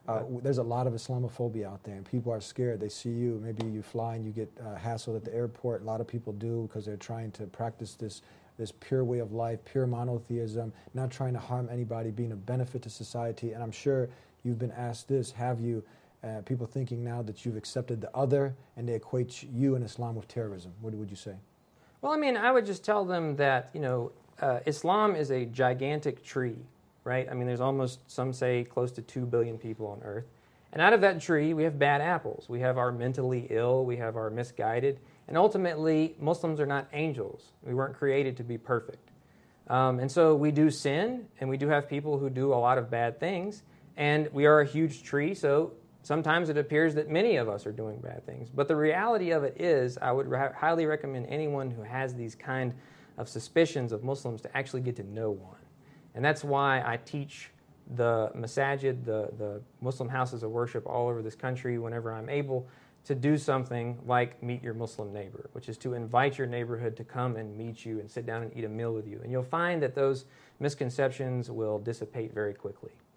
There's a lot of Islamophobia out there, and people are scared. They see you. Maybe you fly and you get hassled at the airport. A lot of people do because they're trying to practice this pure way of life, pure monotheism, not trying to harm anybody, being a benefit to society. And I'm sure you've been asked this, have you? People thinking now that you've accepted the other, and they equate you and Islam with terrorism. What would you say? Well, I mean, I would just tell them that, Islam is a gigantic tree, right? I mean, there's almost, some say, close to 2 billion people on earth. And out of that tree, we have bad apples. We have our mentally ill, we have our misguided, and ultimately, Muslims are not angels. We weren't created to be perfect. And so we do sin, and we do have people who do a lot of bad things, and we are a huge tree, so sometimes it appears that many of us are doing bad things. But the reality of it is, I would highly recommend anyone who has these kind of suspicions of Muslims to actually get to know one. And that's why I teach the masajid, the Muslim houses of worship all over this country whenever I'm able to do something like meet your Muslim neighbor, which is to invite your neighborhood to come and meet you and sit down and eat a meal with you. And you'll find that those misconceptions will dissipate very quickly.